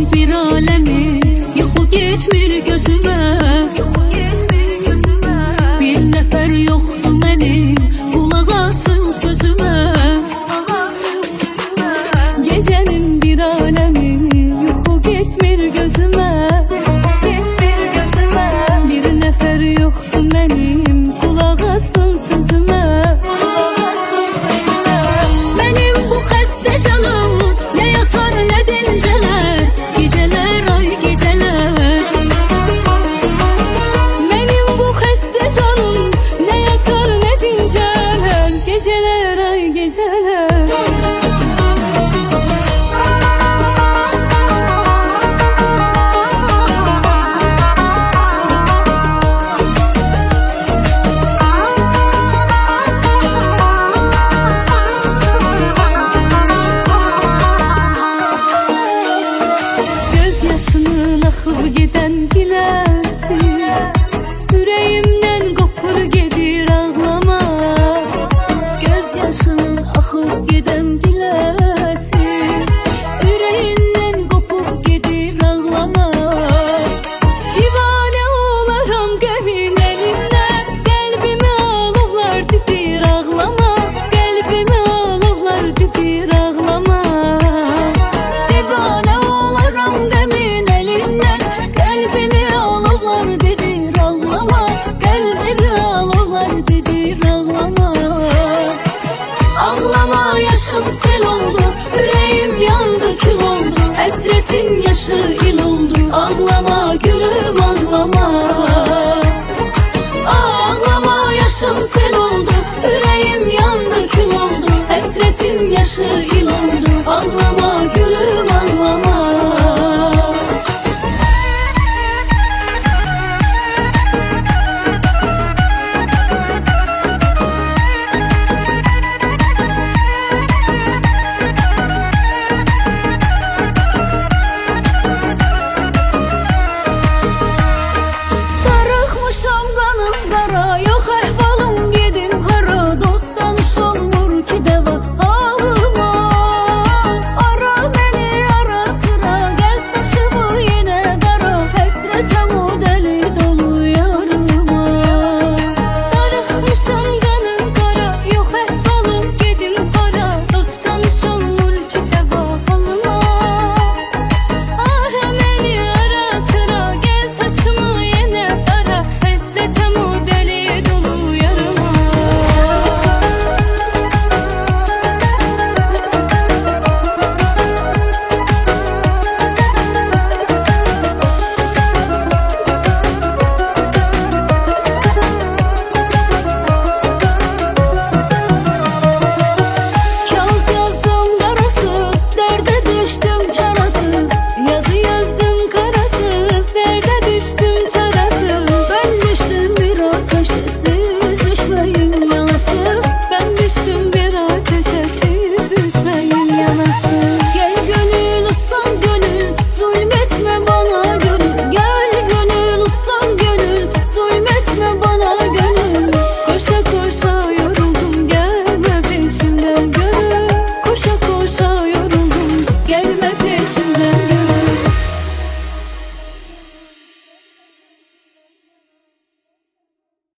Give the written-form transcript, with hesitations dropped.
bir alemi, yuxu getmir gözüme. Bir nəfər yoxdur mənim, qulaq asın sözümə. Gecenin bir alemi, yuxu getmir gözüme. Bir nəfər yoxdur mənim, qulaq asın sözümə. Mənim bu xəstə canım, nə yatar nə dincələr, gecələr ay gecələr. Mənim bu xəstə canım, nə yatar nə dincələr, gecələr ay gecələr. Axıb gedən giləsi, ürəyimdən qopur gedir ağlama. Göz yaşının axıb gedən giləsi, ürəyindən qopub gedir ağlama. Divanə olaram qəmin əlindən, qəlbimi alovlar didir ağlama. Qəlbimi alovlar didir ağlama. Divanə olaram qəmin əlindən, qəlbimi alovlar didir ağlama. Qəlbimi alovlar didir ağlama. Ağlama yaşım sel oldu, ürəyim yandı kül oldu, həsrətin yaşı il oldu. Ağlama gülüm ağlama.